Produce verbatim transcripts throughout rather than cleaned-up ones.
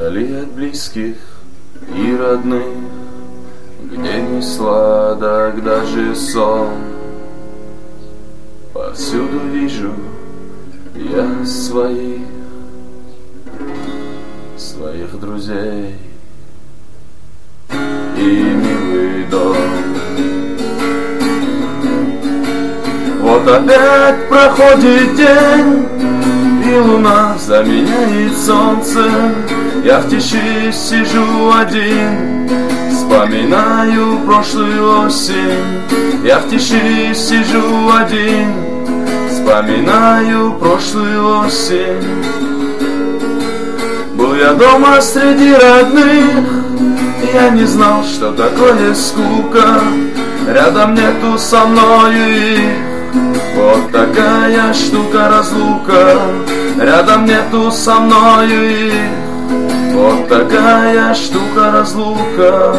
Вдали от близких и родных, где не сладок даже сон, повсюду вижу я своих, своих друзей и милый дом. Вот опять проходит день, и луна заменяет солнце. Я в тиши сижу один, вспоминаю прошлую осень. Я в тиши сижу один, вспоминаю прошлую осень. Был я дома среди родных, я не знал, что такое скука. Рядом нету со мною их, вот такая штука разлука. Рядом нету со мною их, вот такая штука разлука.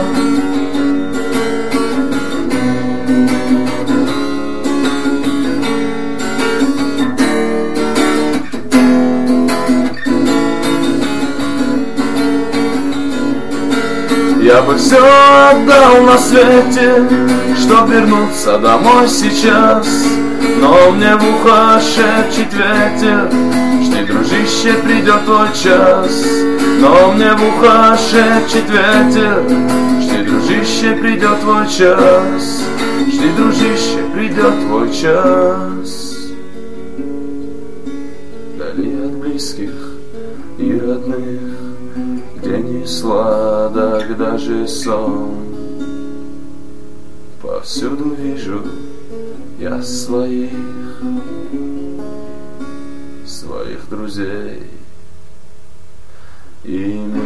Я бы все отдал на свете, чтоб вернуться домой сейчас. Но мне в ухо шепчет ветер: жди, дружище, придет твой час. Но мне в ухо шепчет ветер: жди, дружище, придет твой час. Жди, дружище, придет твой час. Вдали от близких и родных, где не сладок даже сон, повсюду вижу я своих, своих друзей и